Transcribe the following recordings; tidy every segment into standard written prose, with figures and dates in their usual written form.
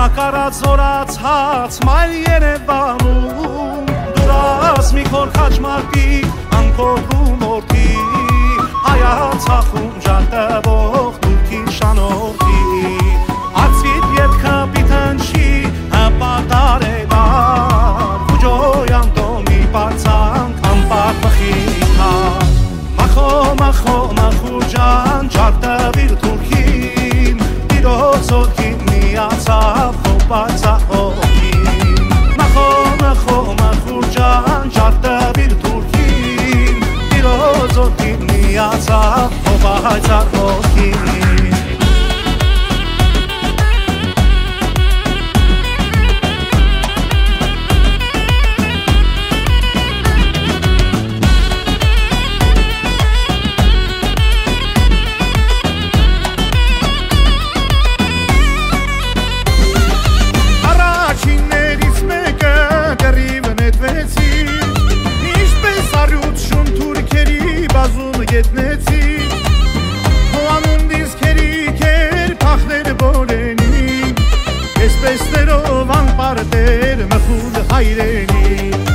Մակարած զորացած մայր Երևանում դուրս մի քոր խաչմարտի անկոտրում որդի հայացախում ժանտվող դուքի շանորդի Ացվիտ ելքը պիտնչի հպատարելար ուջոյան տոմի բարձանք ամպակ բխիքար Մախո մախո մախուջան ճարտավիր թուրքին իրոց ոտքին միացավ խոպացախողին Մախո մախո մախուջան ճարտավիր թուրքին իրոց ոտքին միացավ խոպացախողին Տեսներով անպարտեր մխուլ հայրենի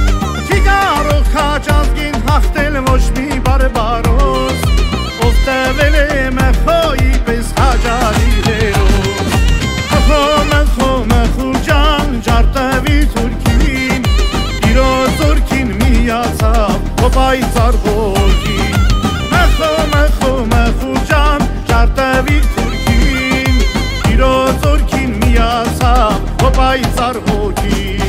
Չի կարող խաչազգին հաղթել ոչ մի բարբարոս Ով տվել է մխոյի պես խաչարի հերոս Մխո մխո մխուջան ճարտավի թուրքին Իրոց որդին միացավ հոպայծար ոգին Մխո մխո մխուջան ճարտավի թուրքին Իրոց որդին միացավ հոպայծար ոգին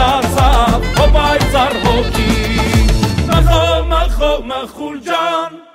Mahul Jan